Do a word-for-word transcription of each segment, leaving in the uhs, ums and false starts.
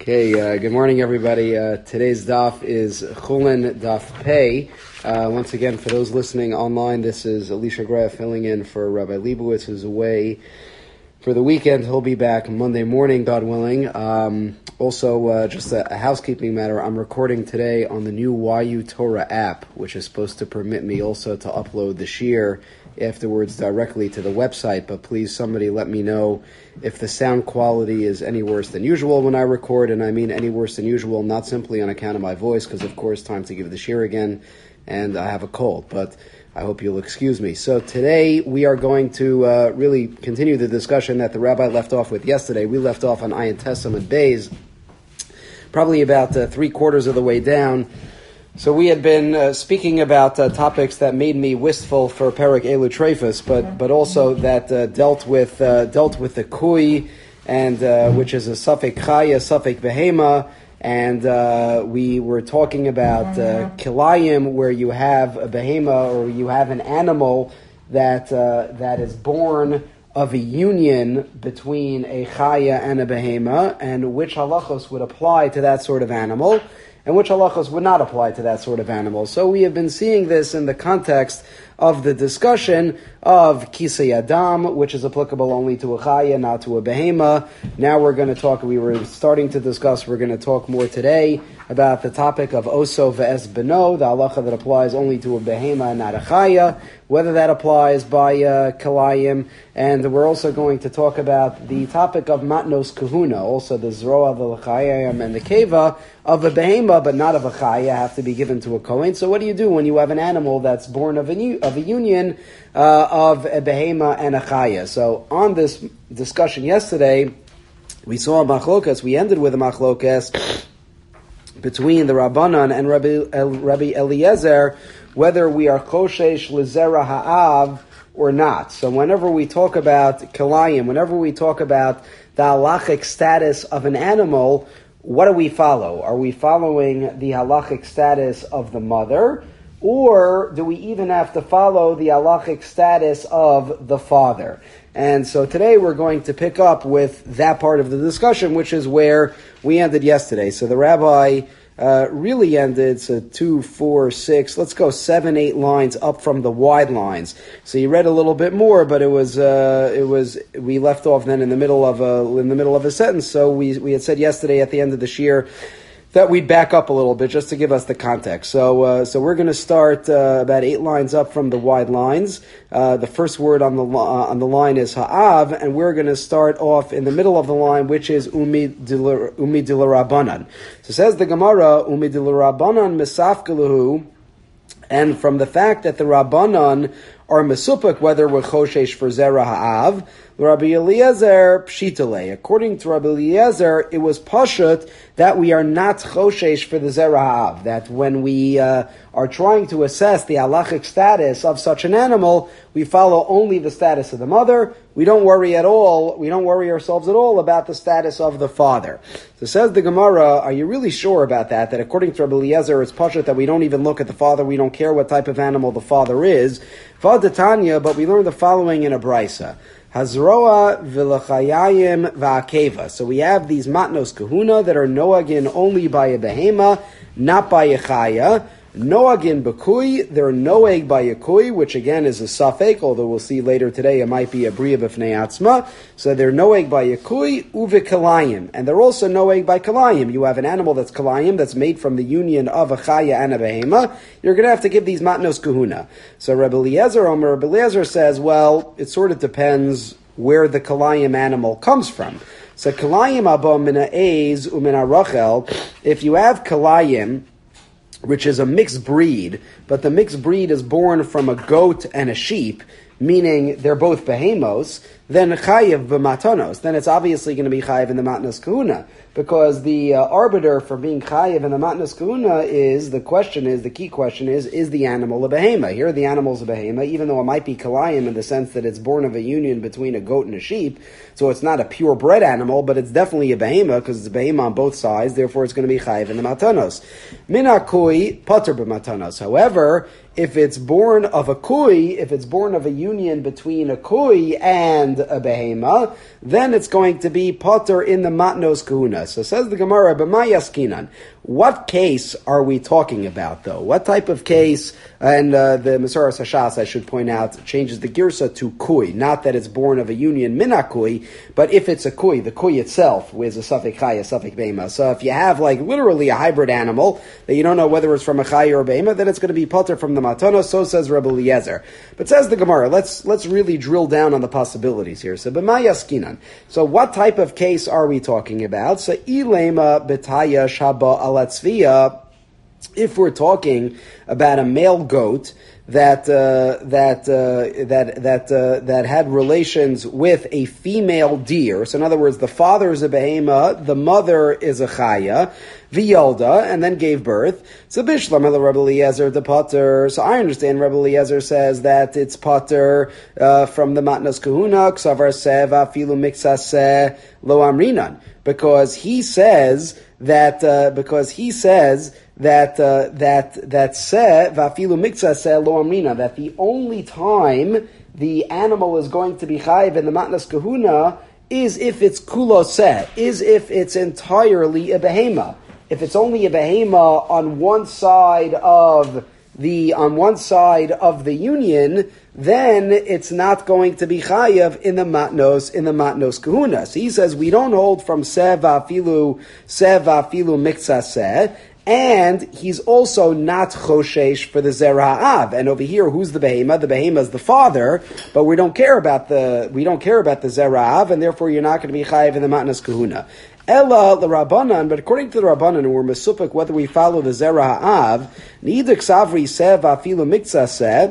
Okay, uh, good morning, everybody. Uh, today's daf is Chulin Daf Pei. Uh, once again, for those listening online, this is Alicia Graf filling in for Rabbi Leibowitz, who's away for the weekend. He'll be back Monday morning, God willing. Um, also, uh, just a, a housekeeping matter, I'm recording today on the new Y U Torah app, which is supposed to permit me also to upload the shiur afterwards directly to the website, but please somebody let me know if the sound quality is any worse than usual when I record, and I mean any worse than usual, not simply on account of my voice, because of course time to give the shiur again, and I have a cold, but I hope you'll excuse me. So today we are going to uh, really continue the discussion that the rabbi left off with yesterday. We left off on Ayin Testament Bays, probably about uh, three quarters of the way down. So we had been uh, speaking about uh, topics that made me wistful for Perek Elu Treifus, but but also that uh, dealt with uh, dealt with the kui, and uh, which is a suffix chaya, suffix behema, and uh, we were talking about uh, kilayim, where you have a behema or you have an animal that uh, that is born of a union between a chaya and a behema, and which halachos would apply to that sort of animal, and which halachos would not apply to that sort of animal. So we have been seeing this in the context of the discussion of kisei adam, which is applicable only to a chaya, not to a behema. Now we're going to talk, we were starting to discuss, we're going to talk more today about the topic of oso ve'es beno, the halacha that applies only to a behema and not a chaya, whether that applies by uh, kalayim, and we're also going to talk about the topic of matnos kahuna, also the zroa, the l'chayim, and the keva of a behema, but not of a chaya, have to be given to a kohen. So what do you do when you have an animal that's born of a, of a union uh, of a behema and a chaya? So on this discussion yesterday, we saw a machlokas, we ended with a machlokas between the Rabbanan and Rabbi, El, Rabbi Eliezer, whether we are choshesh lezera ha'av or not. So whenever we talk about kilayim, whenever we talk about the halachic status of an animal, what do we follow? Are we following the halachic status of the mother, or do we even have to follow the halachic status of the father? And so today we're going to pick up with that part of the discussion, which is where we ended yesterday. So the rabbi uh, really ended, so two, four, six, let's go seven, eight lines up from the wide lines. So you read a little bit more, but it was, uh, it was, we left off then in the middle of a, in the middle of a sentence. So we, we had said yesterday at the end of the shiur that we'd back up a little bit just to give us the context. So, uh, so we're going to start uh, about eight lines up from the wide lines. Uh, the first word on the uh, on the line is ha'av, and we're going to start off in the middle of the line, which is umi dilarabanan. So says the Gemara, umi dilarabanan misafkaluhu, and from the fact that the Rabbanan are mesupik, whether we're choshesh for zera ha'av, Rabbi Eliezer pshitale. According to Rabbi Eliezer, it was pashut that we are not choshesh for the zera ha'av, that when we uh, are trying to assess the halachic status of such an animal, we follow only the status of the mother. We don't worry at all, we don't worry ourselves at all about the status of the father. So says the Gemara, are you really sure about that? That according to Rabbi Eliezer, it's pashut that we don't even look at the father, we don't care what type of animal the father is. V'adatanya, but we learn the following in a brisa. Hazroa v'lachayayim v'akeva. So we have these matnos kahuna that are noagin only by a behema, not by a chaya. Noagin b'kui, they're noeg by a kui, which again is a suffix, although we'll see later today it might be a bria b'fnei atzma. So they're noeg by a kui, uve kalayim. And they're also noeg by kalayim. You have an animal that's kalayim, that's made from the union of a chaya and a behema. You're going to have to give these matnos kahuna. So Rabbi Eliezer, Omer, Rabbi Eliezer says, well, it sort of depends where the kalayim animal comes from. So kalayim abba mina eiz umina rachel, if you have kalayim, which is a mixed breed, but the mixed breed is born from a goat and a sheep, meaning they're both behemos, then chayiv b'matanos, then it's obviously going to be chayiv in the matnas kahuna, because the uh, arbiter for being chayiv in the matnas kahuna is, the question is, the key question is, is the animal a behema? Here the animal's a behema, even though it might be kalayim in the sense that it's born of a union between a goat and a sheep, so it's not a purebred animal, but it's definitely a behema, because it's a behema on both sides, therefore it's going to be chayiv in the matanos. Minakui pater b'matanos. However, if it's born of a kui, if it's born of a union between a kui and a behema, then it's going to be potter in the matnos kahuna. So says the Gemara, b'ma yaskinan. What case are we talking about, though? What type of case? And uh, the Masoras Hashas, I should point out, changes the girsa to kui. Not that it's born of a union mina kui, but if it's a kui, the kui itself is a safek chaya, safek behema. So if you have like literally a hybrid animal that you don't know whether it's from a chaya or a behema, then it's going to be potter from the matana. So says Rebbe Eliezer. But says the Gemara, let's let's really drill down on the possibilities here. So b'ma yaskinan. So what type of case are we talking about? So ilema betaya shaba alatzviya. If we're talking about a male goat that uh, that uh, that that uh, that had relations with a female deer, so in other words, the father is a behema, the mother is a chaya, v'yolda, and then gave birth. So bishlam el Rebbe Eliezer the potter. So I understand Rebbe Eliezer says that it's potter uh, from the matnas kahuna ksavar seva filu mixaseh lo amrinan, because he says that uh, because he says. That uh, that that se vafilu mikza se lo amrina, that the only time the animal is going to be chayiv in the matnas kahuna is if it's kulo se, is if it's entirely a behema. If it's only a behema on one side of the on one side of the union, then it's not going to be chayiv in the matnos in the matnos kahuna. So he says we don't hold from se vafilu se vafilu mikza se. And he's also not choshesh for the zera ha'av. And over here, who's the behema? The behema is the father, but we don't care about the we don't care about the zera ha'av, and therefore you're not going to be chayiv in the matnas kahuna. Ella l'Rabbanan, but according to the Rabbanan, we're mesupik whether we follow the zera ha'av. Nidik savri sev afilu mikza se.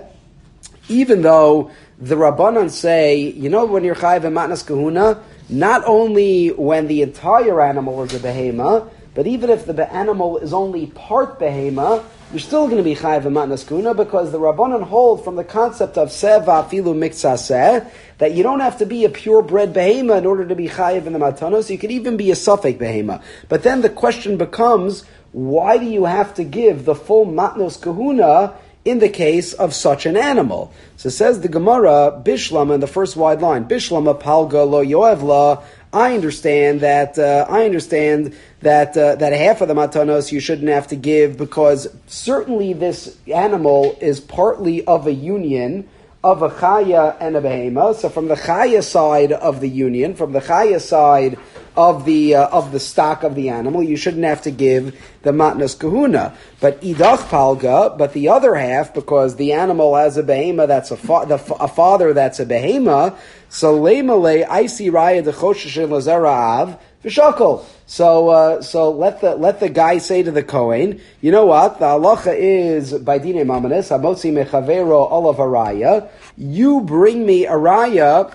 Even though the Rabbanan say, you know, when you're chayiv in matnas kahuna, not only when the entire animal is a behema, but even if the animal is only part behema, you're still going to be chayiv in matnas kahuna, because the Rabbanan hold from the concept of seva afilu mikzaseh that you don't have to be a purebred behema in order to be chayiv in the matanos. You could even be a safek behema. But then the question becomes, why do you have to give the full matnos kahuna in the case of such an animal? So says the Gemara, Bishlam in the first wide line, Bishlama palga lo yoevla. I understand that uh, I understand that uh, that half of the matanos you shouldn't have to give, because certainly this animal is partly of a union of a chaya and a behema. So from the chaya side of the union, from the chaya side of the uh, of the stock of the animal, you shouldn't have to give the matnas kahuna. But idach palga, but the other half, because the animal has a behema that's a, fa- the, a father that's a behema, so leimale aisi raya dechoshesh lazarav v'shakol. So uh, so let the let the guy say to the Kohen, you know what? The halacha is by dine mamanis amotzi mechavero olav araya. You bring me a raya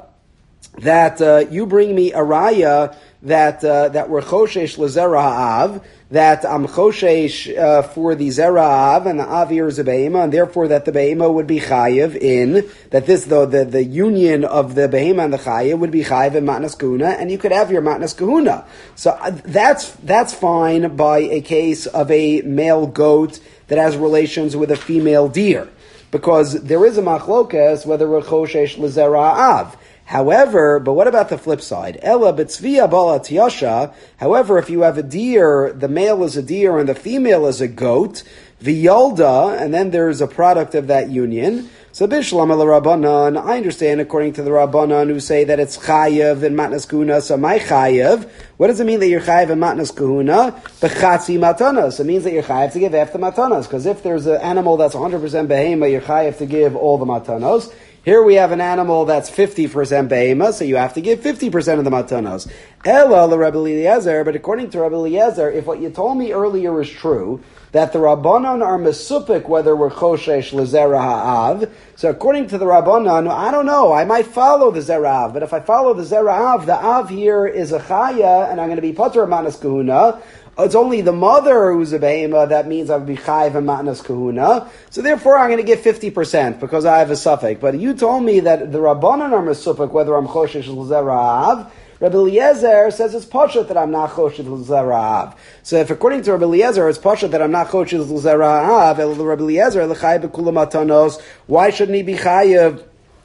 that uh, you bring me a raya that uh, that we're choshesh lezera ha'av, that I'm choshesh uh, for the zera ha'av, and the avir is a behema, and therefore that the behema would be chayiv in, that this, though, the, the union of the behema and the chayiv would be chayiv in matnas kahuna, and you could have your matnas kahuna. So uh, that's, that's fine by a case of a male goat that has relations with a female deer, because there is a machlokas whether we're choshesh lezera ha'av. However, but what about the flip side? Ella b'tzviya bala tiyasha. However, if you have a deer, the male is a deer and the female is a goat, v'yolda, and then there's a product of that union. So bishlam el Rabbanan, I understand according to the Rabbanan who say that it's chayev in matnas kahuna. So my chayev, what does it mean that you're chayev in matnas kahuna? B'chatzi matanas. It means that you're chayev to give half the matanas. Because if there's an animal that's one hundred percent behema, you're chayev to give all the matanos. Here we have an animal that's fifty percent behema, so you have to give fifty percent of the matanos. Ella the Rebbe Eliezer, but according to Rebbe Eliezer, if what you told me earlier is true, that the Rabbanan are mesupik whether we're choshesh lezera ha'av, so according to the Rabbanan, I don't know, I might follow the zera ha'av, but if I follow the zera ha'av, the av here is a chaya, and I'm going to be potter of matnas kahuna. It's only the mother who's a behema, that means I would be chayiv and matnas kahuna. So therefore I'm going to give fifty percent because I have a suffix. But you told me that the Rabbanan are mesupik whether I'm choshesh l'zera ha'av. Rabbi Eliezer says it's Pashat that I'm not Choshet L'Zera'av. So if according to Rabbi Eliezer it's Pashat that I'm not Choshet L'Zera'av, Rabbi Eliezer L'chayev b'kula matanos, why shouldn't he be chayev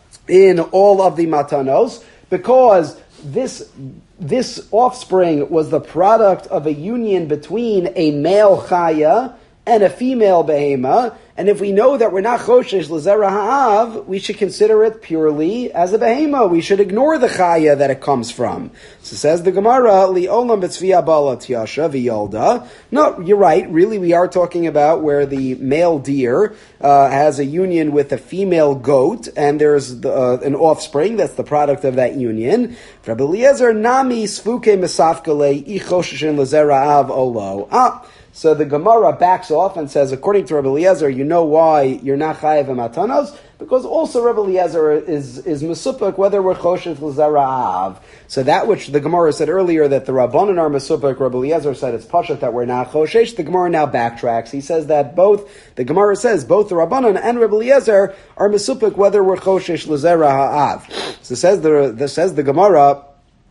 in all of the matanos? Because this this offspring was the product of a union between a male chaya and a female behema, and if we know that we're not choshesh l'zera ha'av, we should consider it purely as a behema. We should ignore the chaya that it comes from. So says the Gemara, li'olam b'tzviya bala tiyasha v'yolda. No, you're right. Really, we are talking about where the male deer uh, has a union with a female goat, and there's the, uh, an offspring that's the product of that union. Rabbi Eliezer nami sfuke mesafkale i chosheshin l'zera ha'av olo. Ah. So the Gemara backs off and says, according to Rabbi Eliezer, you know why you're not chayev matanos? Because also Rabbi Eliezer is is mesupik whether we're choshet l'zera'av. So that which the Gemara said earlier that the Rabbanan are mesupik, Rabbi Eliezer said it's pashat that we're not choshesh. The Gemara now backtracks. He says that both the Gemara says both the Rabbanan and Rabbi Eliezer are mesupik whether we're choshesh l'zera'av. So says the, the says the Gemara.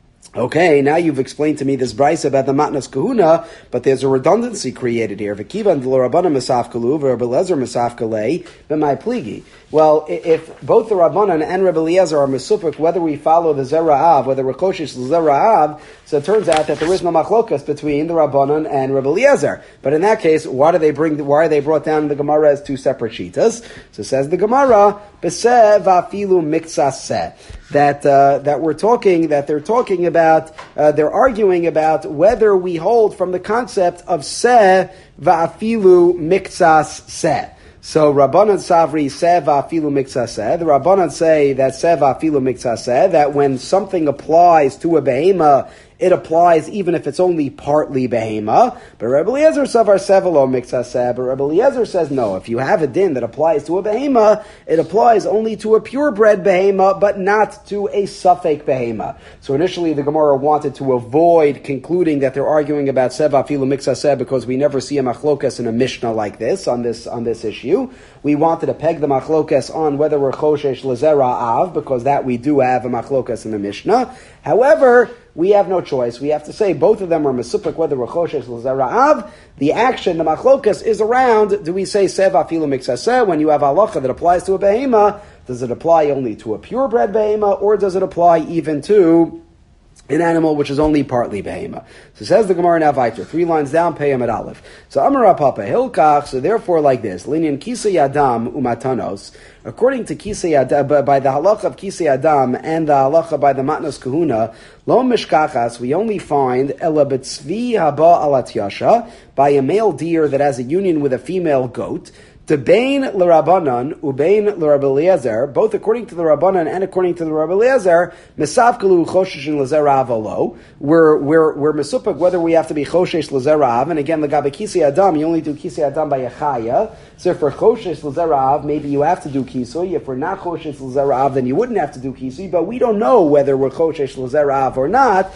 Okay, now you've explained to me this brisa about the matnas kahuna, but there's a redundancy created here. V'kivan v'lorabbanan misafkalu v'Rabbi Eliezer misafkalei b'mai pligi. Well, if both the Rabbanan and Rabbi Eliezer are mesupik, whether we follow the Zera'av, whether we're koshish the Zera'av, so it turns out that there is no machlokas between the Rabbanan and Rabbi Eliezer. But in that case, why do they bring? Why are they brought down in the Gemara as two separate shitas? So says the Gemara, B'seh v'afilu miktsaseh. That uh, that we're talking, that they're talking about, uh, they're arguing about whether we hold from the concept of seh va'afilu miktsas seh. So Rabbanan Savri seh va'afilu miktsas seh. The Rabbanan say that seh va'afilu miktsas seh, that when something applies to a behema, it applies even if it's only partly behema. But Rabbi Eliezer savar sevelo miktsaseh. But Rabbi Eliezer says no. If you have a din that applies to a behema, it applies only to a purebred behema, but not to a suffix behema. So initially, the Gemara wanted to avoid concluding that they're arguing about seva filu miktsaseh because we never see a machlokas in a mishnah like this on this on this issue. We wanted to peg the machlokas on whether we're choshesh lezera av, because that we do have a machlokas in the mishnah. However, we have no choice. We have to say both of them are mesupik, whether we're choshesh l'zera av. The action, the machlokas, is around, do we say seva filu miktsaseh when you have halacha that applies to a behema? Does it apply only to a purebred behema, or does it apply even to an animal which is only partly behema? So says the Gemara now Vayter, three lines down, Peyam at Aleph. So Amar Papa Hilkach, so therefore like this, Linyan Kisei Adam Umatanos, according to Kisei Adam, by the halacha of Kisei Adam and the halacha by the Matnas Kahuna, Lo Mishkachas, we only find Ela B'tzvi Haba Alat Yasha, by a male deer that has a union with a female goat, Debain l'Rabbanan ubein l'Rabbi Eliezer, both according to the Rabbanan and according to the Rabbi Eliezer, mesavkalu choshesh l'zerav olo. We're we're we're mesupik whether we have to be choshesh l'zerav, and again l'gabe kisei adam, you only do kisei adam by yachaya. So if we're choshesh l'zerav, maybe you have to do kisui. If we're not choshesh l'zerav, then you wouldn't have to do kisui. But we don't know whether we're choshesh l'zerav or not.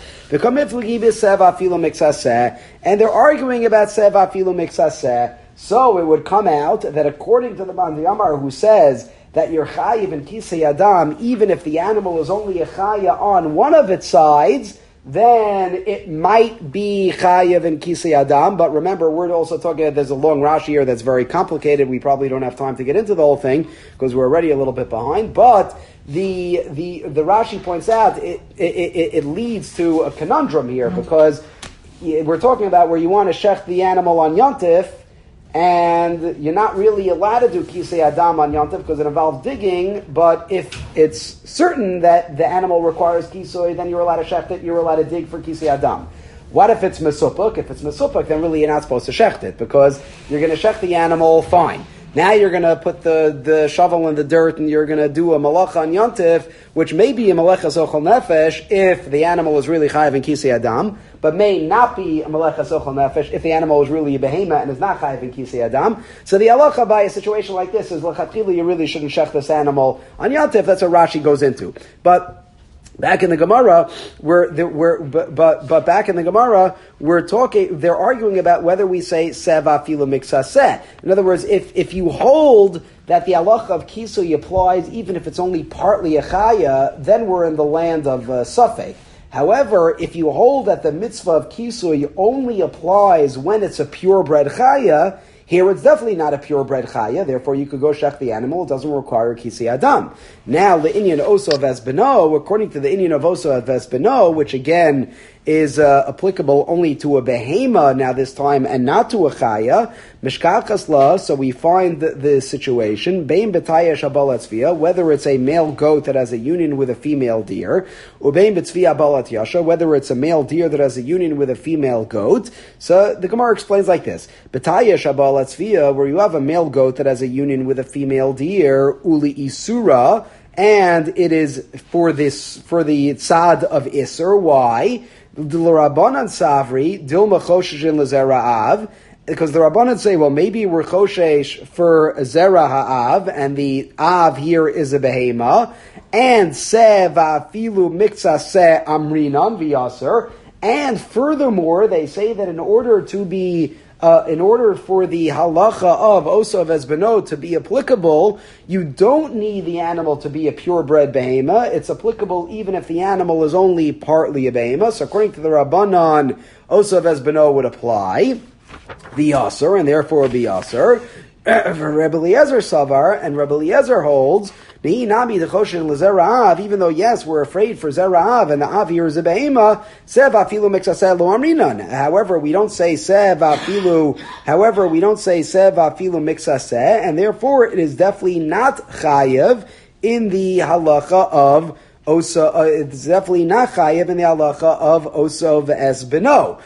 And they're arguing about seva filu miksaseh. So it would come out that according to the Ban Yamar, who says that you're chayiv in kisei adam, even if the animal is only a chaya on one of its sides, then it might be chayiv in kisei adam. But remember, we're also talking, there's a long Rashi here that's very complicated. We probably don't have time to get into the whole thing because we're already a little bit behind. But the the the Rashi points out it it, it, it leads to a conundrum here, because we're talking about where you want to shech the animal on Yontif, and you're not really allowed to do kisei adam on Yontif because it involves digging, but if it's certain that the animal requires kisui, then you're allowed to shecht it, you're allowed to dig for kisei adam. What if it's mesupuk? If it's mesupuk, then really you're not supposed to shecht it, because you're going to shecht the animal, fine. Now you're going to put the, the shovel in the dirt and you're going to do a malacha on Yontif, which may be a malacha sochel nefesh if the animal is really chayav in kisei adam, but may not be a malacha sochel nefesh if the animal is really a behema and is not chayav in kisei adam. So the halacha by a situation like this is, l'chatchila, you really shouldn't shech this animal on Yontif. That's what Rashi goes into. But back in the Gemara, we're, we're but, but but back in the Gemara, we're talking. They're arguing about whether we say seva filu miksaseh. In other words, if if you hold that the halacha of kisui applies even if it's only partly a chaya, then we're in the land of uh, safek. However, if you hold that the mitzvah of kisui only applies when it's a purebred chaya, here it's definitely not a purebred chaya, therefore you could go shech the animal, it doesn't require kisei adam. Now, the inyan oso of esbeno, according to the inyan of oso of esbeno, which again is uh, applicable only to a behema now this time and not to a chaya, mishkachas la, so we find the, the situation, bein betaya shabal atzvia, whether it's a male goat that has a union with a female deer, ubein betzvia balat yasha, whether it's a male deer that has a union with a female goat. So the Gemara explains like this, betaya shabal atzvia, where you have a male goat that has a union with a female deer, uli isura, and it is for this, for the tzad of Isser. Why? Rabbanan Savri, Dilma Chosheshin L'Zera'av, because the Rabbanan say, well, maybe we're Choshesh for Zera Ha'av, and the Av here is a Behema, and Se Va'afilu Mikza Se Amrinan V'Yaser, and furthermore, they say that in order to be Uh, in order for the halacha of oso of esbeno to be applicable, you don't need the animal to be a purebred behema. It's applicable even if the animal is only partly a behema. So according to the Rabbanan, oso of esbeno would apply, the aser, and therefore would be aser. Rebbe Eliezer Savar, and Rebbe Eliezer holds, even though, yes, we're afraid for Zera'av, and the Av here is a Behema, Sev Afilu Mixaseh Lo Amrinan. However, we don't say Sev Afilu, however, we don't say Sev Afilu Mixaseh, and therefore it is definitely not Chayev in the halacha of Osa, uh, it's definitely not Chayev in the halacha of Osa V'es Beno.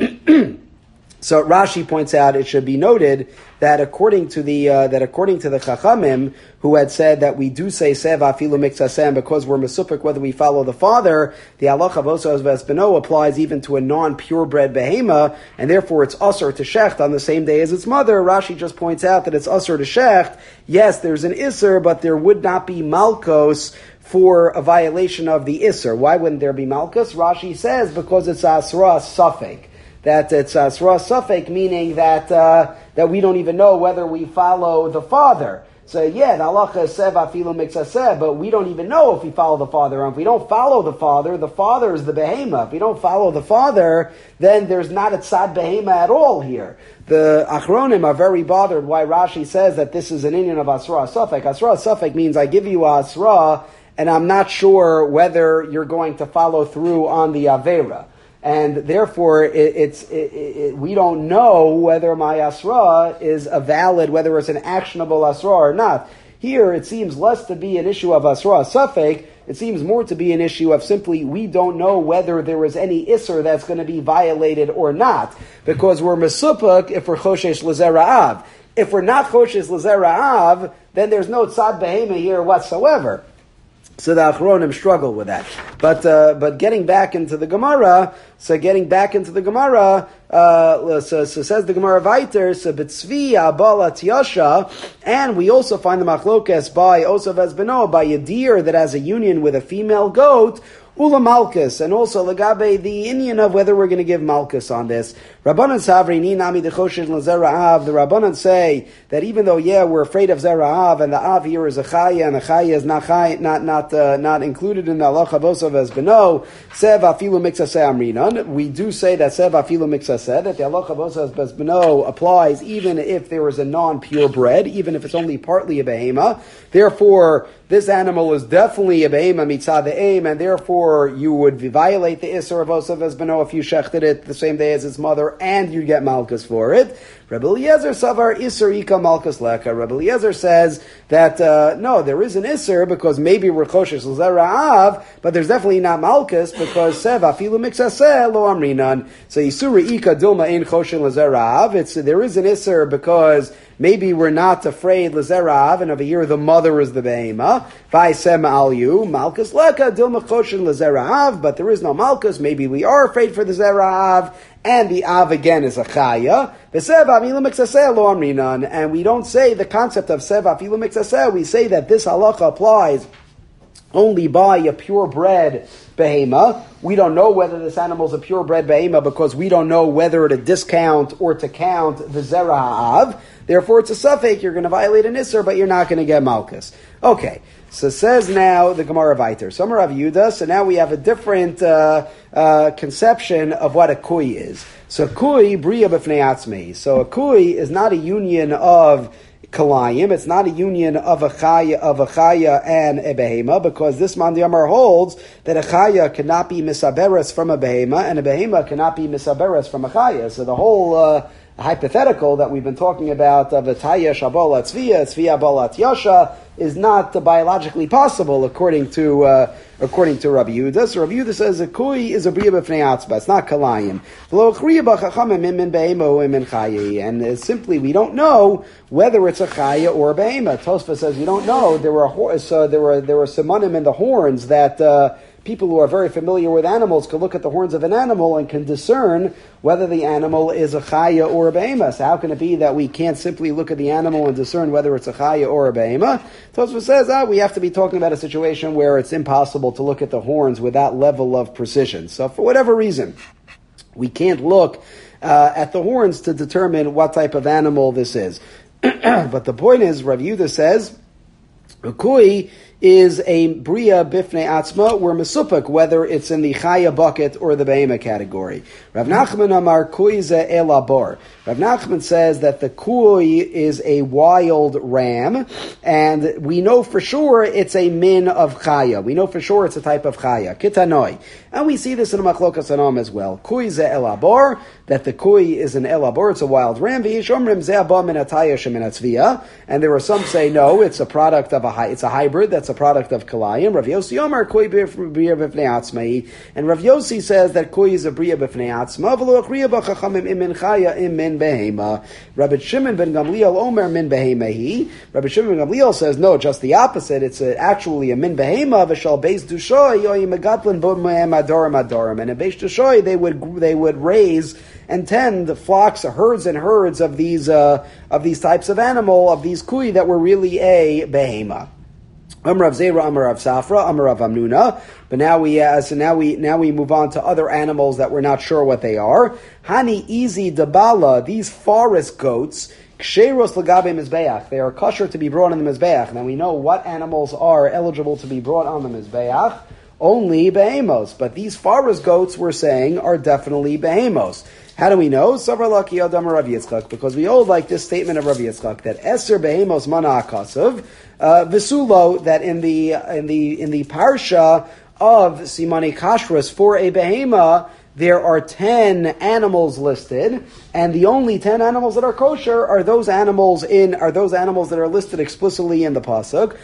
So Rashi points out, it should be noted that according to the uh, that according to the Chachamim, who had said that we do say Sev Afilu Mixasem because we're mesupik whether we follow the father, the halacha of Osos V'Esbeno applies even to a non-purebred behema, and therefore it's usher to shecht on the same day as its mother. Rashi just points out that it's usher to shecht. Yes, there's an isser, but there would not be malkos for a violation of the isser. Why wouldn't there be malkos? Rashi says because it's asra suffik. That it's asra suffik, meaning that uh, that we don't even know whether we follow the father. So yeah, the halacha is sev afilu mixaseh, but we don't even know if we follow the father. And if we don't follow the father, the father is the behema. If we don't follow the father, then there's not a tzad behema at all here. The achronim are very bothered why Rashi says that this is an inyan of asra suffik. Asra suffik means I give you asra, and I'm not sure whether you're going to follow through on the avera. And therefore, it, it's it, it, we don't know whether my asra is a valid, whether it's an actionable asra or not. Here, it seems less to be an issue of asra safek. It seems more to be an issue of simply we don't know whether there is any isser that's going to be violated or not, because we're mesupuk if we're choshesh l'zera'av. If we're not choshesh l'zera'av, then there's no tzad behema here whatsoever. So the Achronim struggle with that. But uh, but getting back into the Gemara, so getting back into the Gemara, uh, so, so says the Gemara Vayter, so B'tzvi Abalat Yasha, and we also find the Machlokes by Osav Esbeno, by a deer that has a union with a female goat, Ula Malkus, and also Lagabe, the Indian of whether we're going to give Malkus on this. Rabbanan Savri, Ni Nami Dechoshin L'Zera'av, the Rabbanan say that even though, yeah, we're afraid of Zera'av, and the Av here is a Chaya, and the Chaya is not Chaya, not, not, uh, not included in the Allah Chavosav as Beno, Sev Afilu Mixaseh Amrinan, we do say that Sev Afilu Mixaseh, that the Allah Chavosav as Beno applies even if there is a non-pure bread, even if it's only partly a behema. Therefore, this animal is definitely a behema mitzad the aim, and therefore you would violate the Isser of Osav Esbeno if you shechted it the same day as its mother, and you get Malkus for it. Rebbe Eliezer Savar Isser Ika Malkus Leka. Rebbe Eliezer says that, uh, no, there is an Isser because maybe we're Choshesh L'Zera'av, but there's definitely not Malkus because Sev Afilu Mixaseh Lo Amrinan. So Yisura Ika Dilma Ein Choshesh L'Zera'av. It's, there is an Isser because maybe we're not afraid L'Zera'av, and over here the mother is the Behema. V'aisem al you, Malkus Leka, Dilma Choshen L'Zera'av, but there is no Malkus, maybe we are afraid for the Zera'av, and the Av again is a Chaya. V'sev afilu mixaseh lo amrinan, and we don't say the concept of Sev afilu mixaseh, we say that this halacha applies only by a purebred behema. We don't know whether this animal is a purebred behema because we don't know whether to discount or to count the zera ha'av. Therefore, it's a suffix. You're going to violate an isser, but you're not going to get malchus. Okay, so says now the Gemara Vayter. So Rav Yehuda. So now we have a different uh, uh, conception of what a kui is. So kui bria b'fnei atzmei. So a kui is not a union of kalayim. It's not a union of a chaya, of a chaya and a behema, because this man Yamar holds that a chaya cannot be misaberes from a behema, and a behema cannot be misaberes from a chaya. So the whole uh, hypothetical that we've been talking about of a taya shabola tzviya, tzviya balat yasha, is not uh, biologically possible according to uh, according to Rabbi Yehuda. So Rabbi Yehuda says a kui is a bria b'fnei atzma. It's not kalayim. And uh, simply we don't know whether it's a chaya or a behema. Tosfos says we don't know. There were ho- so there were there were simonim in the horns that. Uh, People who are very familiar with animals can look at the horns of an animal and can discern whether the animal is a chaya or a behema. So how can it be that we can't simply look at the animal and discern whether it's a chaya or a behema? Tosfos says ah, we have to be talking about a situation where it's impossible to look at the horns with that level of precision. So for whatever reason, we can't look uh, at the horns to determine what type of animal this is. But the point is, Rav Yehuda says, a kui is a bria bifnei atzma, where mesupik, whether it's in the chaya bucket or the behema category. Rav Nachman amar kui ze elabor. Rav Nachman says that the kui is a wild ram, and we know for sure it's a min of chaya. We know for sure it's a type of chaya. Kitanoi. And we see this in Machlokas Anam as well. Kui ze elabor, that the kui is an elabor, it's a wild ram. V'yishomrim ze haba min ataya shemin atzviya. And there are some say no, it's a product of a it's a hybrid. That's a product of kalayim. Rav Yossi Omar kui bria b'fnei atzmai, and Rav Yossi says that kui is a bria b'fnei atzma. V'lo achriya b'chachamim imin chaya imin behema. Rabbi Shimon ben Gamliel Omer min behema he. Rabbi Shimon ben Gamliel says no, just the opposite. It's a, actually a min behema v'shal beis dushoy yoy megatlin bo mehem adorim adorim. And in beis dushoy they would they would raise and tend flocks, herds and herds of these uh, of these types of animal, of these kui that were really a behema. Amar Rav Zera, Amar Rav Safra, Amar Rav Amnuna. But now we uh, so now we now we move on to other animals that we're not sure what they are. Hani Izi Dabala, these forest goats. Ksheros Lagabe Mizbeach. They are kosher to be brought on the Mizbeach. Now we know what animals are eligible to be brought on the Mizbeach. Only behemos. But these forest goats we're saying are definitely behemos. How do we know? Savar Laki Adam Rav Yitzchak, because we hold like this statement of Rav Yitzchak that Eser behemos mana akasav visulo, that in the in the in the parsha of Simani Kashrus for a behema there are ten animals listed, and the only ten animals that are kosher are those animals in are those animals that are listed explicitly in the pasuk.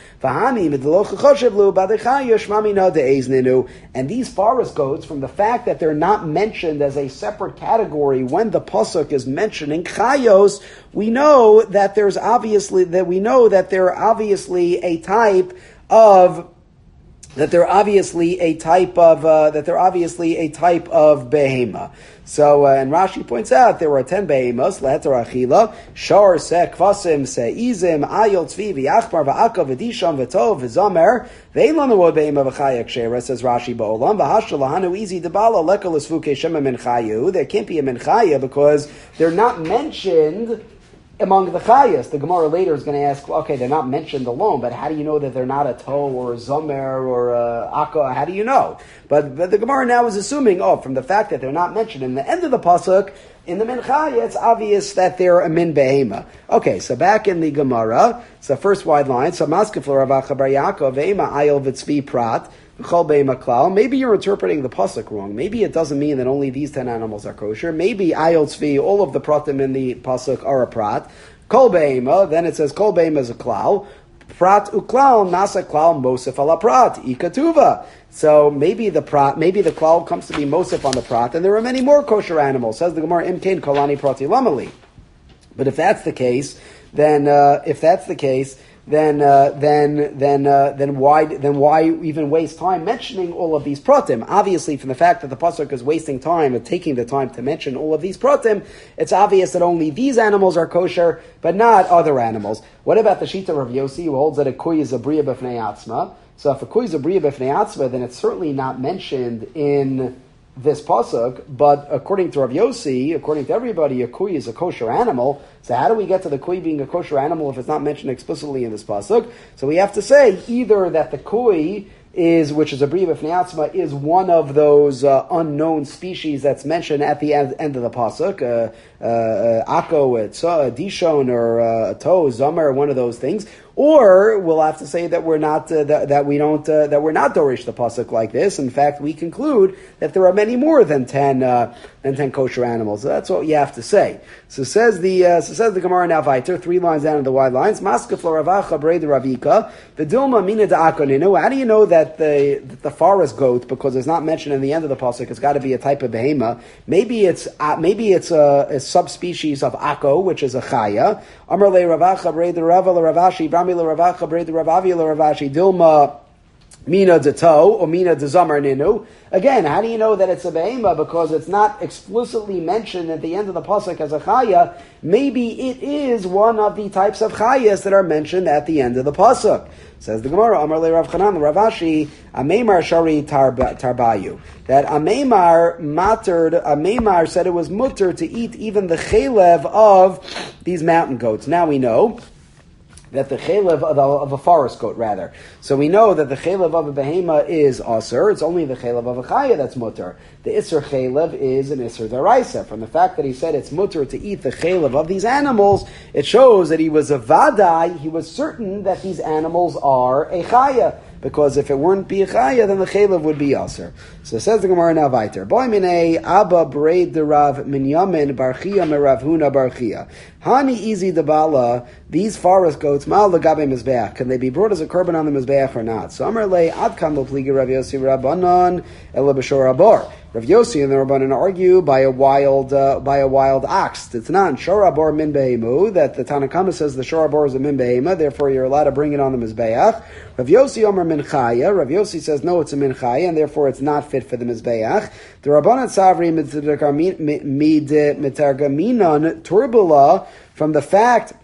And these forest goats, from the fact that they're not mentioned as a separate category when the pasuk is mentioning chayos, we know that there's obviously that we know that they're obviously a type of. That they're obviously a type of uh, that they're obviously a type of behema. So, uh, and Rashi points out there were ten behemas: leheter achila, shor, se, kvasim, se, izim, ayol, tzvi, v'yachmar, v'akav, v'disham, v'tov, v'zamer. Ve'ilon the behema v'chaya kshera, says Rashi ba'olam. V'hashal lahanu izi debala lekal esfuke shema min chayu. There can't be a min chaya because they're not mentioned among the chayas. The Gemara later is going to ask, okay, they're not mentioned alone, but how do you know that they're not a to or a zomer or a akka? How do you know? But, but the Gemara now is assuming, oh, from the fact that they're not mentioned in the end of the pasuk, in the min chaya, it's obvious that they're a min behema. Okay, so back in the Gemara, so first wide line, so maskefla Rav Acha bar Yaakov, ve'ema ayol v'tzvi prat, maybe you're interpreting the pasuk wrong. Maybe it doesn't mean that only these ten animals are kosher. Maybe ayol tzvi, all of the pratim in the pasuk are a prat. Kol be'ema, then it says kol be'ema is a klal. Prat uklal nasa klal mosef ala prat ikatuva. So maybe the prat, maybe the klal comes to be mosef on the prat, and there are many more kosher animals. Says the Gemara imkein kolani prati lamali. But if that's the case, then uh, if that's the case. Then, uh, then, then, uh, then why, then why even waste time mentioning all of these pratim? Obviously, from the fact that the pasuk is wasting time and taking the time to mention all of these pratim, it's obvious that only these animals are kosher, but not other animals. What about the Shita of Yossi, who holds that a kui is a bria b'fnei atzma? So if a koi is a bria b'fnei atzma, then it's certainly not mentioned in this pasuk. But according to Rav Yossi, according to everybody, a koi is a kosher animal. So how do we get to the koi being a kosher animal if it's not mentioned explicitly in this pasuk? So we have to say either that the koi is, which is a bria b'fnei atzma, is one of those uh, unknown species that's mentioned at the end, end of the pasuk, uh, uh, ako, uh, dishon, or uh, to, zomer, one of those things. Or we'll have to say that we're not uh, that, that we don't uh, that we're not dorish the pasuk like this. In fact, we conclude that there are many more than ten uh, than ten kosher animals. So that's what you have to say. So says the uh, so says the Gemara now weiter, three lines down in the wide lines. Maskef Ravacha Brei de Ravika v'dilma mina de akoninu. How do you know that the that the forest goat, because it's not mentioned in the end of the pasuk, it's got to be a type of behema? Maybe it's uh, maybe it's a, a subspecies of ako, which is a chaya. Amar le Ravacha Brei de Rava le Ravashi. Ravacha Brei Ravavi Ravashi Dilma Mina de To or Mina de Zamar Ninu. Again, how do you know that it's a behema? Because it's not explicitly mentioned at the end of the pasuk as a chaya. Maybe it is one of the types of chayas that are mentioned at the end of the pasuk. Says the Gemara, Amar le Rav Chanan Ravashi Ameimar Shari Tarbayu. That Ameimar mattered. Ameimar said it was mutter to eat even the chelev of these mountain goats. Now we know that the chelev of, of a forest goat, rather. So we know that the chelev of a behema is aser. It's only the chelev of a chaya that's mutter. The iser chelev is an iser daraisa. From the fact that he said it's mutter to eat the chelev of these animals, it shows that he was a vadai. He was certain that these animals are a chaya. Because if it weren't be a chaya, then the chelev would be aser. So says the Gemara now weiter. Boy minei abba breid de Rav Minyamin barchia merav Huna barchia. Hani easy debala. These forest goats mal legabe mizbeach. Can they be brought as a korban on the mizbeach or not? So Amar le adkan lo pligi Rav Yossi Rabbanon ela b'shor abor. Rav Yossi and the Rabbanon argue by a wild uh, by a wild ox. It's not shor abor min behemu, that the Tanakama says the shor abor is a min behema, therefore you're allowed to bring it on the mizbeach. Rav Yossi Omer min chaya. Rav Yossi says no, it's a min chaya, and therefore it's not fit for the mizbeach. The Rabbanon Savri mitargaminon turbula, from the fact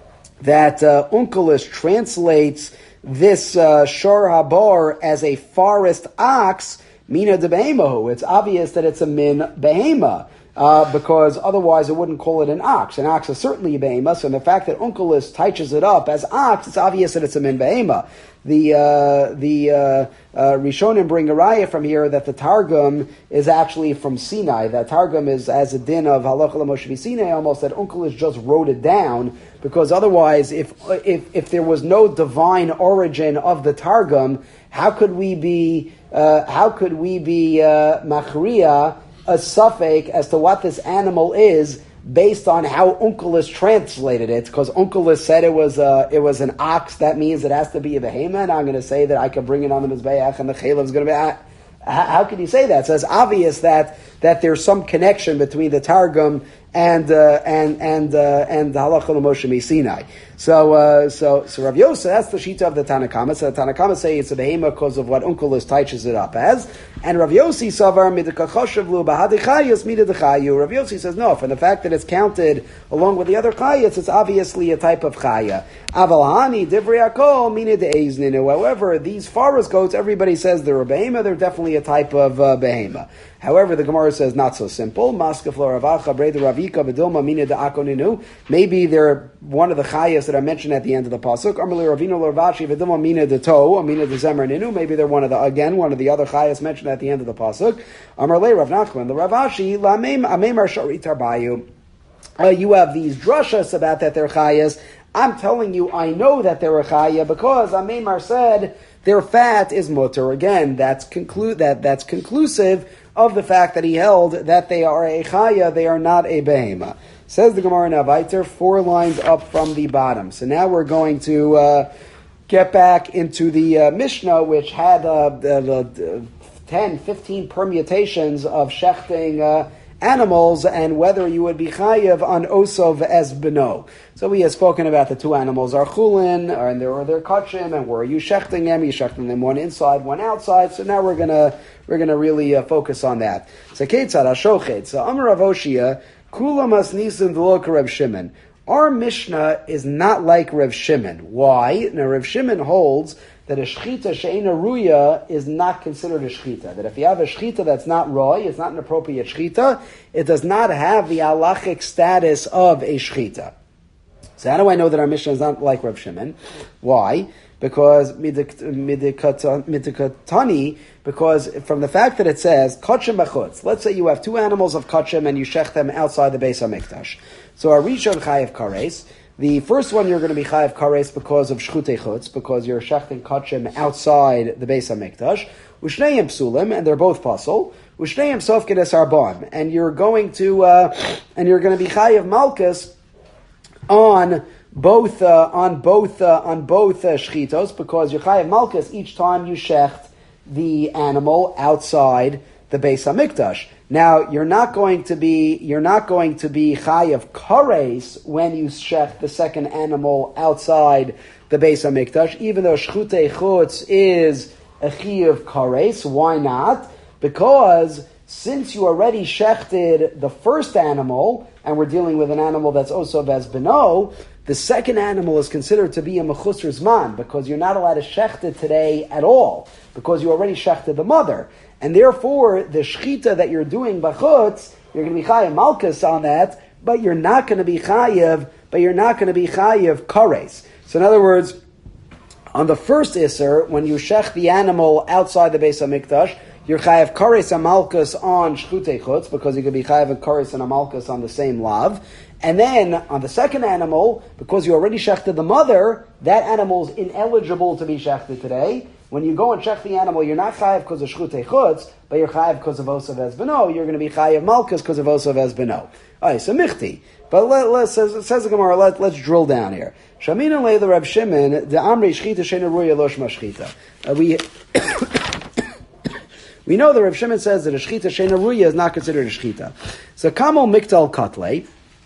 that uh, Unkelis translates this uh, shor habor as a forest ox, mina de behemahu. It's obvious that it's a min behema. Uh, because otherwise it wouldn't call it an ox. An ox is certainly a behema, so the fact that Unkelis teaches it up as ox, it's obvious that it's a min behema. The uh, the uh, uh, Rishonim bring a raya from here that the Targum is actually from Sinai. That Targum is as a din of Halacha Moshe Sinai, almost that Unkelis just wrote it down, because otherwise, if if if there was no divine origin of the Targum, how could we be uh, how could we be uh, machriya a suffix as to what this animal is based on how Unkelis translated it? Because Unkelis said it was a, it was an ox, that means it has to be a behema, and I'm going to say that I could bring it on the mizbeach and the chelev is going to be. Uh, how can you say that? So it's obvious that that there's some connection between the Targum and uh, and and uh, and the Halacha Moshe Sinai. So uh, so so Rav Yosef, that's the shita of the Tanakama. So the Tanakama say it's a behema because of what Unkelis teaches it up as. And Rav Yossi savar midikachoshavlu bahadichayus midadechayu. Rav Yossi says no. From the fact that it's counted along with the other chayus, it's obviously a type of chaya. Avalhani divrei akol mina de'ezninu. However, these forest goats, everybody says they're a behema. They're definitely a type of uh, behema. However, the Gemara says not so simple. Maskef Ravacha Brei de Ravika v'dilma mina de'akoninu. Maybe they're one of the chayas that are mentioned at the end of the pasuk. Amrli Ravino Ravashi v'dilma mina de To, mina de Zemer Ninu. Maybe they're one of the again one of the other chayas mentioned at the end of the pasuk. Amrli Rav Nachman the Ravashi lameim ameimar shari tarbayu. Uh, you have these drushas about that they're chayas. I'm telling you, I know that they're a chaya because Ameimar said their fat is mutter. Again, that's conclu- that that's conclusive of the fact that he held that they are a chaya, they are not a behema. Says the Gemara now weiter, four lines up from the bottom. So now we're going to uh, get back into the uh, Mishnah, which had uh, the, the ten, fifteen permutations of shechting uh, animals and whether you would be chayiv on osov as beno. So we have spoken about the two animals are chulin, and there are their kachim, and where are you shechting them? You shechting them one inside, one outside. So now we're gonna we're gonna really uh, focus on that. So ketzad hashochet. So Amar Rav Oshia kula masnisim v'lo Reb Shimon. Our Mishnah is not like Reb Shimon. Why? Now Reb Shimon holds that a shchita she'ena ruya is not considered a shchita. That if you have a shchita that's not roy, it's not an appropriate shchita, it does not have the halachic status of a shchita. So how do I know that our Mishnah is not like Rav Shimon? Why? Because midikatani, because from the fact that it says kachim b'chutz. Let's say you have two animals of kachim and you shech them outside the Beis Hamikdash. So a rishon chayev kares. The first one you're going to be chayev kares because of shchutei chutz, because you're shechting kachim outside the Beis Hamikdash. Ushneim psulim, and they're both pasul. Ushneim sofkin es arbon, and you're going to uh, and you're going to be chayev malchus on both uh, on both uh, on both uh, shchitos, because you're chayev malchus each time you shecht the animal outside the Beis Hamikdash. Now you're not going to be you're not going to be chayev kares when you shecht the second animal outside the Beis Hamikdash, even though shchutei chutz is a chayev kares. Why not? Because since you already shechted the first animal, and we're dealing with an animal that's also as beno, the second animal is considered to be a mechusar zman, because you're not allowed to shecht it today at all, because you already shechted the mother. And therefore, the shechita that you're doing b'chutz, you're going to be chayev malchus on that, but you're not going to be chayev, but you're not going to be chayev kares. So in other words, on the first iser, when you shech the animal outside the Beis Hamikdash, you're chayev kares and malchus on shchutei chutz, because you could be chayev and kares and a malchus on the same lav. And then on the second animal, because you already shechted the mother, that animal is ineligible to be shechted today. When you go and shech the animal, you're not chayev because of shchutei chutz, but you're chayev because of osav es beno. You're going to be chayev malchus because of osav es beno. All right, so michti. But let, let, says, says the Gemara, let, let's drill down here. Shamina leila Reb Shimon, the amri shchita she'ena ruya lo shma shchita. We... We know that Rav Shimon says that a shchita she'ena ruya is not considered a shchita. So kamo miktal katle.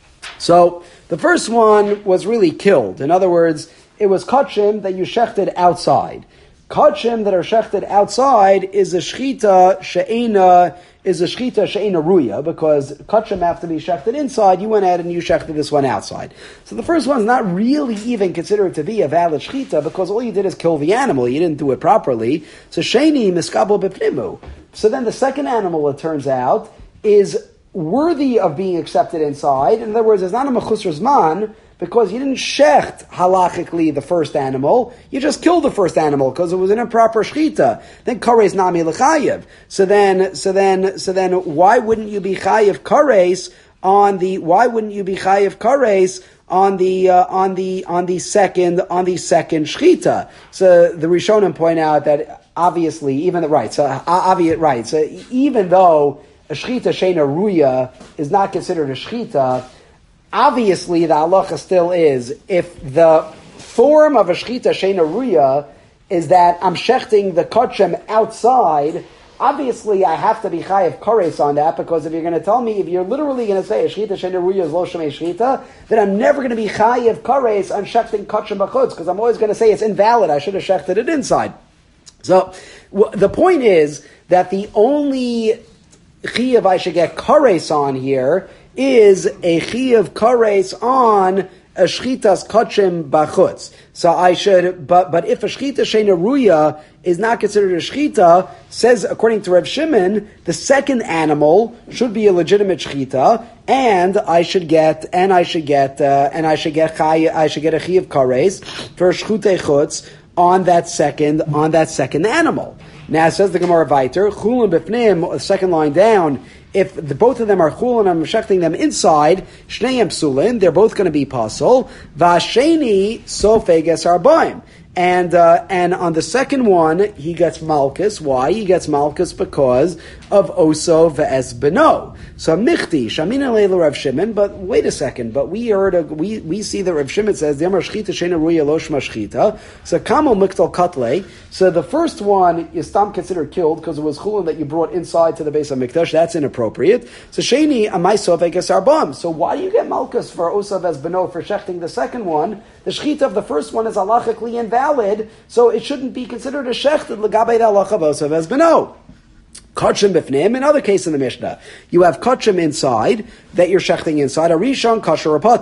So the first one was really killed. In other words, it was kachim that you shechted outside. Kachim that are shechted outside is a shchita she'ena is a shchita she'ena ruya, because kachim have to be shechted inside. You went ahead and you shechted this one outside. So the first one's not really even considered to be a valid shchita, because all you did is kill the animal. You didn't do it properly. So sheni miskabo b'pnimu. So then the second animal, it turns out, is worthy of being accepted inside. In other words, it's not a mechusar zman, because you didn't shecht halachically the first animal, you just killed the first animal because it was an improper shchita. Then kares nami lechayev. So then, so then, so then, why wouldn't you be chayev kares on the? Why wouldn't you be chayev kares on the uh, on the on the second on the second shchita? So the Rishonim point out that obviously, even the right, so uh, obvious right. So even though a shchita she'ena ruya is not considered a shchita, obviously, the halacha still is, if the form of a shchita she'ena ruya is that I'm shechting the kachem outside, obviously I have to be chayev kares on that, because if you're going to tell me, if you're literally going to say a shchita she'ena ruya is lo shemei shchita, then I'm never going to be chayev kares on shechting kachem b'chutz, because I'm always going to say it's invalid, I should have shechted it inside. So, w- the point is that the only chiyav I should get kares on here is a chiyav kares on a shchitas kachim bachutz. So I should, but but if a shchita she'ena ruya is not considered a shchita, says according to Rav Shimon, the second animal should be a legitimate shchita, and I should get, and I should get, uh, and I should get chay, I should get a chiyav kares for shchutei chutz on that second, on that second animal. Now says the Gemara Vayter, chulin b'fnim, the second line down. If the, both of them are chulin, I'm shechting them inside, shneim psulin, they're both going to be pasul. Vasheni sofeg es arbaim. And, uh, and on the second one, he gets malchus. Why? He gets malchus because of oso ve'es beno. So michti, shamina leila Rav Shimon, but wait a second, but we heard, a, we, we see that Rav Shimon says, the amar shchita she'ena ruya lo shma shchita. So kamo miktal katle. So the first one is stam considered killed because it was chulin that you brought inside to the Beis Hamikdash. That's inappropriate. So sheni amai sofeg es arbam. So why do you get malchus for oso ve'es beno for shechting the second one? The shchita of the first one is halachically invalid, so it shouldn't be considered a shechted l'gabei the halacha of osav es beno. Kachim b'fnim, another case in the Mishnah. You have kachim inside, that you're shechting inside, a rishon kasher a pater.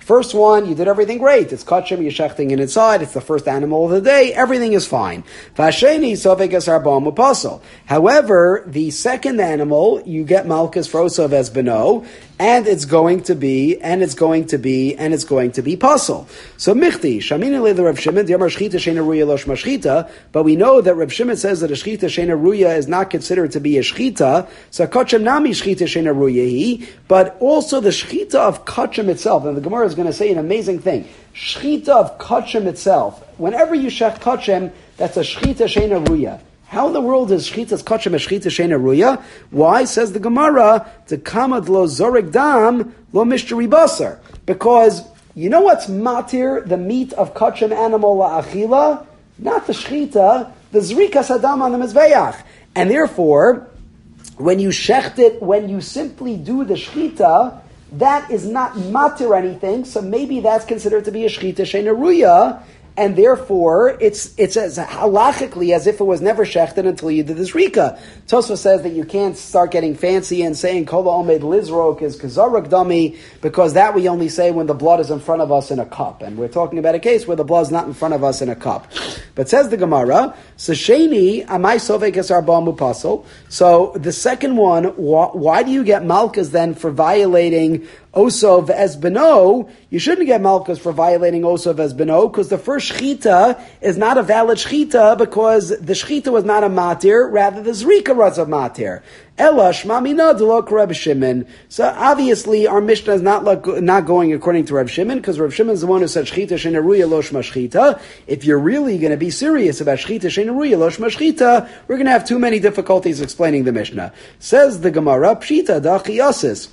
First one, you did everything great. It's kachim, you're shechting it inside. It's the first animal of the day. Everything is fine. Vasheni sofek es arba'am u'pasol. However, the second animal, you get malchus for osov es beno, and it's going to be, and it's going to be, and it's going to be puzzle. So michti, shamina le Rav Shimon, diamar shchita sheina ruya losh mashchita, but we know that Rav Shimon says that a shchita sheina ruya is not considered to be a shchita, so kachem nami shchita sheina ruya hi, but also the shchita of kachem itself, and the Gemara is going to say an amazing thing. Shchita of kachem itself, whenever you shech kachem, that's a shchita sheina ruya. How in the world is shchitas kachem a shchita sheina ruya? Why, says the Gemara, to kamad lo zorik dam lo mishteri basar? Because you know what's matir, the meat of kachem animal la'achila? Not the shchita, the zrikas hadam on the mizbeach. And therefore, when you shecht it, when you simply do the shchita, that is not matir anything, so maybe that's considered to be a shchita sheina ruya, and therefore it's it's as halachically as if it was never shechted until you did this rika. Tosfos says that you can't start getting fancy and saying kol ha'omed lizrok is kazarak dami, because that we only say when the blood is in front of us in a cup, and we're talking about a case where the blood is not in front of us in a cup. But says the Gemara, Sasheni amai sovek es arba mupasol. So the second one, why, why do you get malchus then for violating Osov es beno? You shouldn't get malchus for violating Osov es beno, because the first shchita is not a valid shchita, because the shchita was not a matir, rather the zrika was a matir. Ela shmamina delok Reb Shimon. So obviously our Mishnah is not like, not going according to Reb Shimon, because Reb Shimon is the one who said shchita sheina ruya lo shma shchita. If you're really going to be serious about shchita sheina ruya lo shma shchita, we're going to have too many difficulties explaining the Mishnah. Says the Gemara, pshita dachiyasis.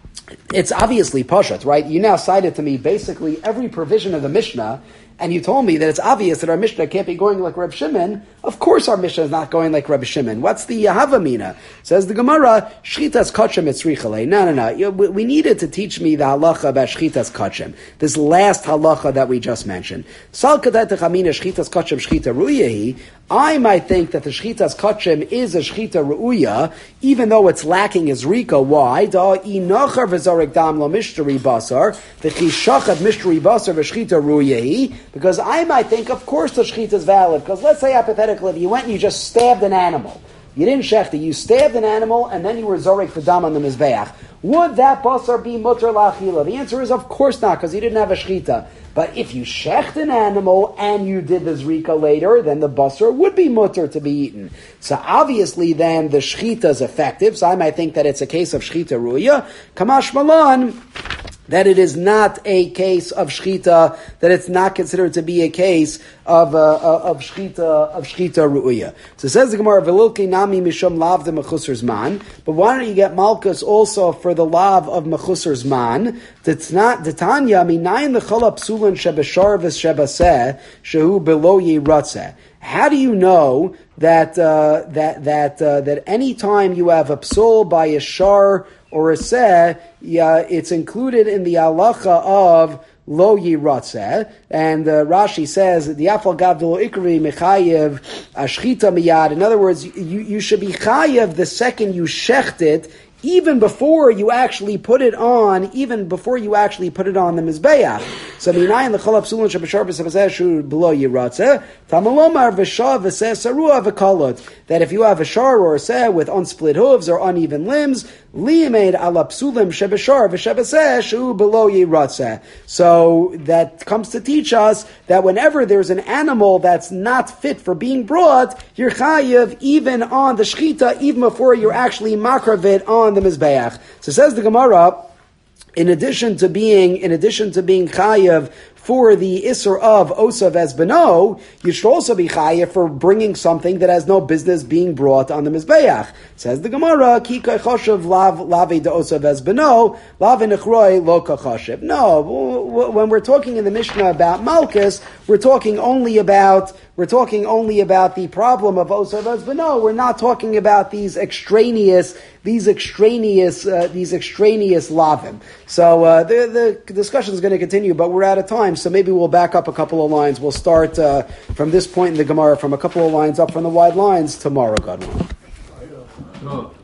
It's obviously pashat, right? You now cited to me basically every provision of the Mishnah, and you told me that it's obvious that our Mishnah can't be going like Reb Shimon. Of course our Mishnah is not going like Reb Shimon. What's the Yahavamina? Says the Gemara, Shchitas Kachem Etzrichale. No, no, no. You, we, we needed to teach me the halacha about Shchitas Kachem. This last halacha that we just mentioned. Sal Kadat Chamina Shchitas Kachem Shchita Ruyahi. I might think that the Shchitas Kachem is a Shchita Ruya, even though it's lacking is Rika. Why? Da Inachar V'Zarek Dam Lo Mishteri Basar. V'Chishachat Mishteri Basar V'Shchita Ruyahi. Because I might think, of course the shechita is valid. Because let's say hypothetically, if you went and you just stabbed an animal, you didn't shechta, you stabbed an animal, and then you were zorek the dam on the mizbeach. Would that basar be mutter la'achila? The answer is, of course not, because you didn't have a shechita. But if you shecht an animal and you did the zrika later, then the basar would be mutter to be eaten. So obviously, then the shechita is effective. So I might think that it's a case of shechita ruya. Kamash malan, that it is not a case of shchita, that it's not considered to be a case of uh, of shchita of shchita ru'uya. So says the Gemara, "Velilki nami mishum lav de mechusar zman." But why don't you get malchus also for the lav of mechusar zman? That's not detanya minayin lechala psulan shebeshar v'shebaseh shehu below yiratzeh. How do you know that uh, that that uh, that any time you have a psul by a shar or a seh, yeah, it's included in the halacha of lo yiratzeh, and uh, Rashi says the afal gavdol ikri mechayev ashchita miyad. In other words, you you should be chayev the second you shecht it, even before you actually put it on, even before you actually put it on the mizbeach. So minayin l'chol psulun shebeshar v'sevaseh shu below yiratzeh tamalomar v'shav v'seh sarua v'kolot. That if you have a shar or a seh with unsplit hooves or uneven limbs, liyamed ala psulim shebeshar v'sevaseh shu below yiratzeh. So that comes to teach us that whenever there's an animal that's not fit for being brought, you're chayiv even on the shchita, even before you're actually makrav it on the mizbeach. So says the Gemara, in addition to being, in addition to being chayav for the isser of osav es beno, you should also be chayav for bringing something that has no business being brought on the mizbeach. Says the Gemara, ki kachoshev lav lavi de osav es beno, lav nechroi lo kachoshev. No, when we're talking in the Mishnah about malchus, we're talking only about We're talking only about the problem of osav es beno. We're not talking about these extraneous, these extraneous, uh, these extraneous lavim. So uh, the the discussion is going to continue, but we're out of time. So maybe we'll back up a couple of lines. We'll start uh, from this point in the Gemara, from a couple of lines up from the wide lines tomorrow, God willing.